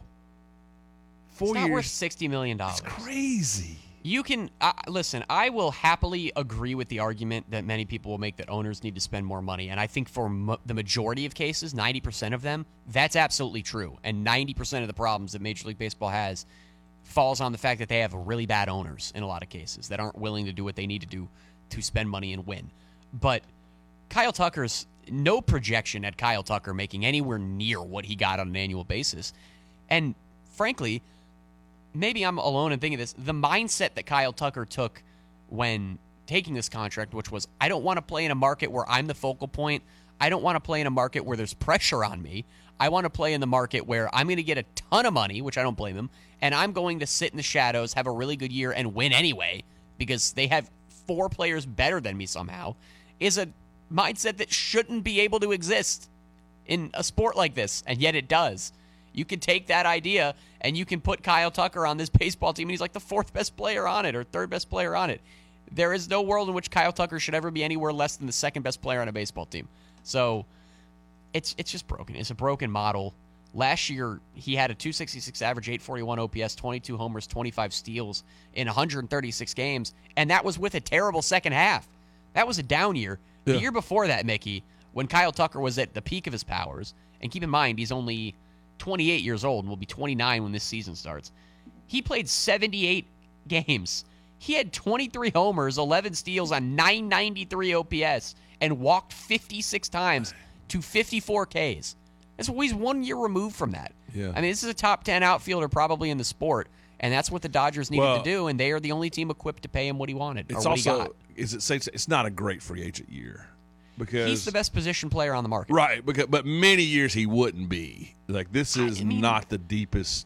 4 It's years. not worth $60 million. It's crazy. You can listen. I will happily agree with the argument that many people will make that owners need to spend more money, and I think for the majority of cases, 90% of them, that's absolutely true. And 90% of the problems that Major League Baseball has falls on the fact that they have really bad owners in a lot of cases that aren't willing to do what they need to do to spend money and win. But Kyle Tucker's no projection at Kyle Tucker making anywhere near what he got on an annual basis, and frankly, maybe I'm alone in thinking this. The mindset that Kyle Tucker took when taking this contract, which was, I don't want to play in a market where I'm the focal point. I don't want to play in a market where there's pressure on me. I want to play in the market where I'm going to get a ton of money, which I don't blame him, and I'm going to sit in the shadows, have a really good year, and win anyway because they have 4 players better than me somehow, is a mindset that shouldn't be able to exist in a sport like this, and yet it does. You can take that idea and you can put Kyle Tucker on this baseball team, and he's like the 4th best player on it or 3rd best player on it. There is no world in which Kyle Tucker should ever be anywhere less than the 2nd best player on a baseball team. So it's just broken. It's a broken model. Last year, he had a 266 average, 841 OPS, 22 homers, 25 steals in 136 games, and that was with a terrible second half. That was a down year. Yeah. The year before that, Mickey, when Kyle Tucker was at the peak of his powers, and keep in mind, he's only 28 years old and will be 29 when this season starts. He played 78 games. He had 23 homers, 11 steals on 993 OPS, and walked 56 times to 54 Ks. That's he's 1 year removed from that. Yeah. I mean, this is a top 10 outfielder probably in the sport, and that's what the Dodgers needed Well, to do, and they are the only team equipped to pay him what he wanted. It's or what he got. also, it's not a great free agent year. Because He's the best position player on the market. Right, but many years he wouldn't be. Like, this is not the deepest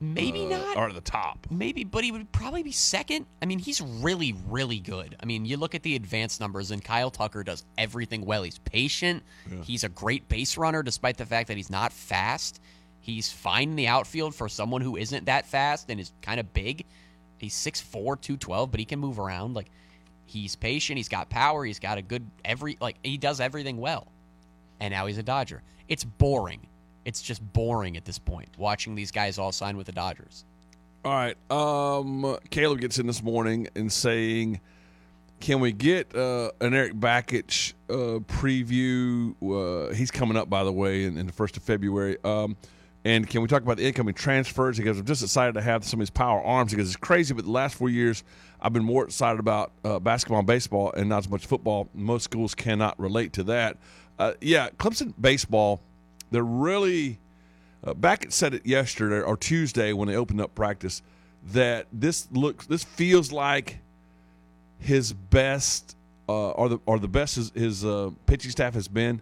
Maybe not. Or at the top. Maybe, but he would probably be second. I mean, he's really, really good. I mean, you look at the advanced numbers, and Kyle Tucker does everything well. He's patient. Yeah. He's a great base runner, despite the fact that he's not fast. He's fine in the outfield for someone who isn't that fast and is kind of big. He's 6'4", 212, but he can move around. Like, he's patient. He's got power. He's got a good he does everything well. And now he's a Dodger. It's boring. It's just boring at this point, watching these guys all sign with the Dodgers. All right. Caleb gets in this morning and saying, can we get an Eric Bakich preview? He's coming up, by the way, in the 1st of February. And can we talk about the incoming transfers? Because I'm just excited to have some of his power arms, because it's crazy, but the last 4 years I've been more excited about basketball and baseball and not as much football. Most schools cannot relate to that. Clemson baseball, they're really Backett said it yesterday or Tuesday when they opened up practice that this feels like his best or the best his pitching staff has been.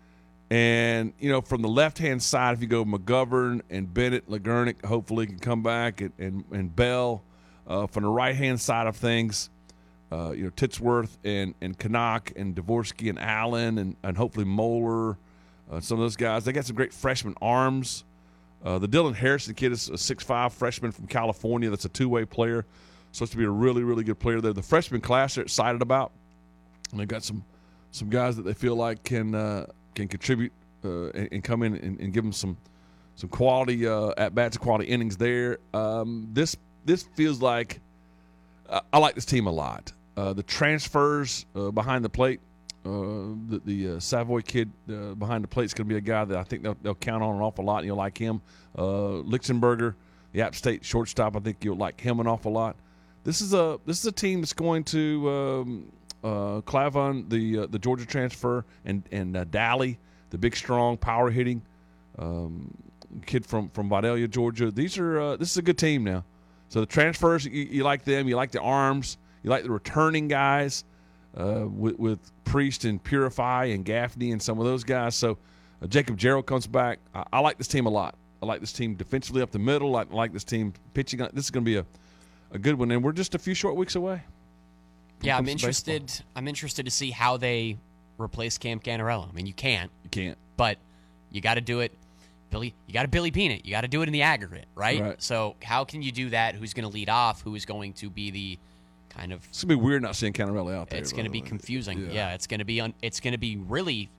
And from the left hand side, if you go McGovern and Bennett, Legurnick, hopefully can come back, and Bell. From the right hand side of things, Titsworth and Canuck and Dvorsky and Allen and hopefully Moeller. Some of those guys, they got some great freshman arms. The Dylan Harrison kid is a 6'5" freshman from California that's a two-way player. Supposed to be a really, really good player there. The freshman class they're excited about. And they've got some guys that they feel like can contribute and come in and give them some quality at-bats and quality innings there. This feels like I like this team a lot. The transfers behind the plate, the Savoy kid behind the plate is going to be a guy that I think they'll count on an awful lot, and you'll like him. Lichtenberger, the App State shortstop, I think you'll like him an awful lot. This is a team that's going to Clavon, the Georgia transfer, and Daly, the big, strong, power hitting kid from Vidalia, Georgia. This is a good team now. So the transfers, you like them. You like the arms. You like the returning guys with Priest and Purify and Gaffney and some of those guys. So Jacob Jarrell comes back. I like this team a lot. I like this team defensively up the middle. I like this team pitching. This is going to be a good one, and we're just a few short weeks away. Yeah, I'm interested. Baseball. I'm interested to see how they replace Cam Canarello. I mean, you can't, but you got to do it. You got to Billy Bean it. You got to do it in the aggregate, right? So how can you do that? Who's going to lead off? Who is going to be the kind of? It's going to be weird not seeing Canarello out there. It's going to be confusing. Yeah, it's going to be. It's going to be really.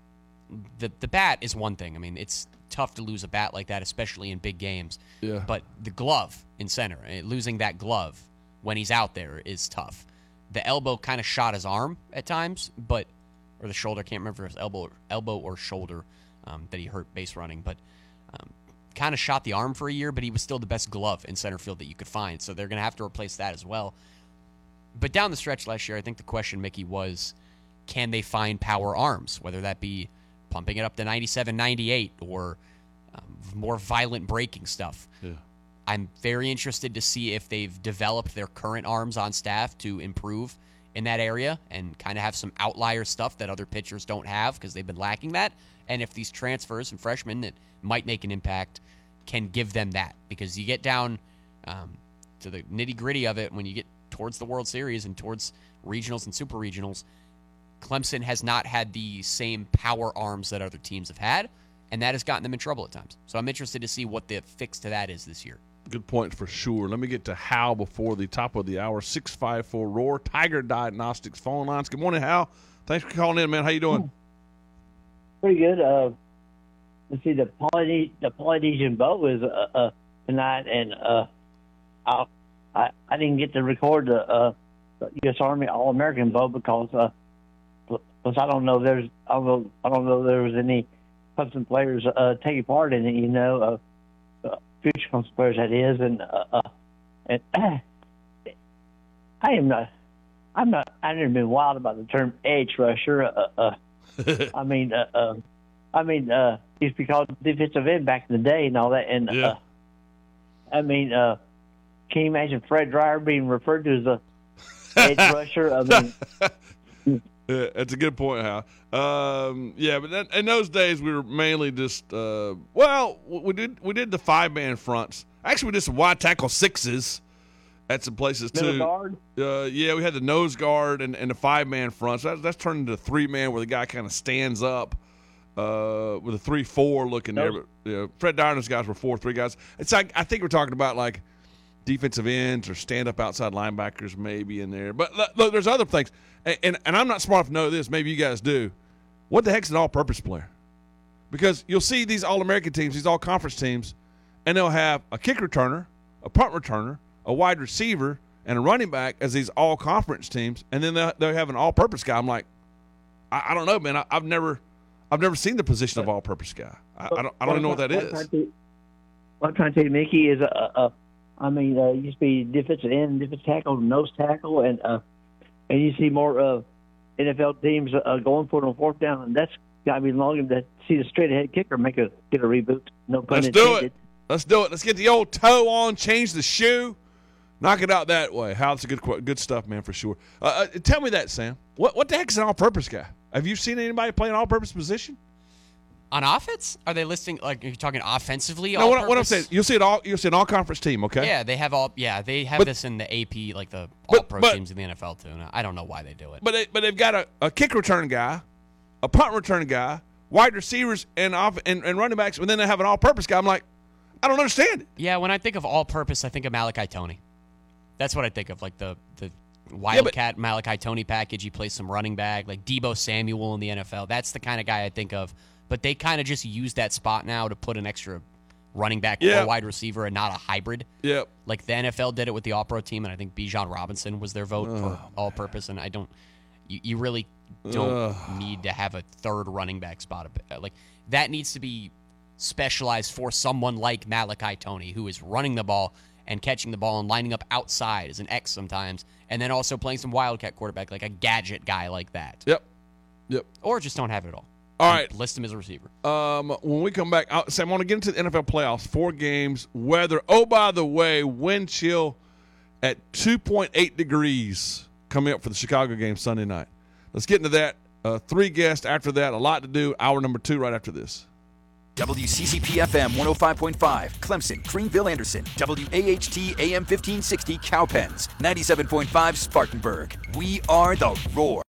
The bat is one thing. I mean, it's tough to lose a bat like that, especially in big games. Yeah. But the glove in center, losing that glove when he's out there is tough. The elbow kind of shot his arm at times, or the shoulder. I can't remember if it was elbow or shoulder that he hurt base running, but kind of shot the arm for a year, but he was still the best glove in center field that you could find. So they're going to have to replace that as well. But down the stretch last year, I think the question, Mickey, was can they find power arms, whether that be pumping it up to 97, 98, or more violent breaking stuff. Yeah. I'm very interested to see if they've developed their current arms on staff to improve in that area and kind of have some outlier stuff that other pitchers don't have because they've been lacking that. And if these transfers and freshmen that might make an impact can give them that. Because you get down to the nitty-gritty of it when you get towards the World Series and towards regionals and super regionals, Clemson has not had the same power arms that other teams have had, and that has gotten them in trouble at times. So I'm interested to see what the fix to that is this year. Good point for sure. Let me get to Hal before the top of the hour. 654 ROAR, Tiger Diagnostics phone lines. Good morning, Hal. Thanks for calling in, man. How you doing? Pretty good. Let's see, the Polynesian boat was tonight, and I didn't get to record the U.S. Army All-American vote because I don't know there was any Clemson players taking part in it. Future Clemson players that is, and I've never been wild about the term edge rusher. I mean, used to be called defensive end back in the day and all that. And can you imagine Fred Dreyer being referred to as a edge rusher? I mean, that's a good point, Hal. But in those days we were mainly just we did the 5-man fronts Actually, we did some wide tackle sixes at some places too. Middle guard? Yeah, we had the nose guard and the 5-man front. So that's turned into 3-man where the guy kind of stands up with a 3-4 looking there. But Fred Dyer and those guys were 4-3 guys. It's like I think we're talking about like defensive ends or stand-up outside linebackers maybe in there. But look, there's other things. And I'm not smart enough to know this. Maybe you guys do. What the heck's an all-purpose player? Because you'll see these All-American teams, these all-conference teams, and they'll have a kick returner, a punt returner, a wide receiver, and a running back as these all-conference teams, and then they'll have an all-purpose guy. I'm like, I don't know, man. I've never seen the position of all-purpose guy. I don't even know what that is. What I'm trying to tell you, Mickey, is it used to be defensive end, defensive tackle, nose tackle, and you see more NFL teams going for it on fourth down, and that's got to be long to see the straight-ahead kicker get a reboot. No pun intended. Let's do it. Let's get the old toe on, change the shoe, knock it out that way. Hal, it's good stuff, man, for sure. Tell me that, Sam. What the heck is an all-purpose guy? Have you seen anybody play an all-purpose position? On offense? Are they listing, like, are you talking offensively? No, what I'm saying, you'll see an all-conference team, okay? Yeah, they have this in the AP, like the all-pro teams in the NFL, too. I don't know why they do it. But they've got a kick return guy, a punt return guy, wide receivers, and running backs, and then they have an all-purpose guy. I'm like, I don't understand it. Yeah, when I think of all-purpose, I think of Malachi Toney. That's what I think of, like the Wildcat Malachi Toney package. He plays some running back, like Deebo Samuel in the NFL. That's the kind of guy I think of. But they kind of just use that spot now to put an extra running back or wide receiver and not a hybrid. Yep. Like the NFL did it with the All-Pro team, and I think Bijan Robinson was their vote for all-purpose. And you really don't need to have a third running back spot. Like that needs to be specialized for someone like Malachi Toney, who is running the ball and catching the ball and lining up outside as an X sometimes, and then also playing some Wildcat quarterback, like a gadget guy like that. Yep. Or just don't have it at all. All right. List him as a receiver. When we come back, Sam, I want to get into the NFL playoffs. 4 games, weather. Oh, by the way, wind chill at 2.8 degrees coming up for the Chicago game Sunday night. Let's get into that. 3 guests after that. A lot to do. Hour number 2 right after this. WCCP-FM 105.5, Clemson, Greenville, Anderson. WAHT AM 1560, Cowpens. 97.5, Spartanburg. We are the Roar.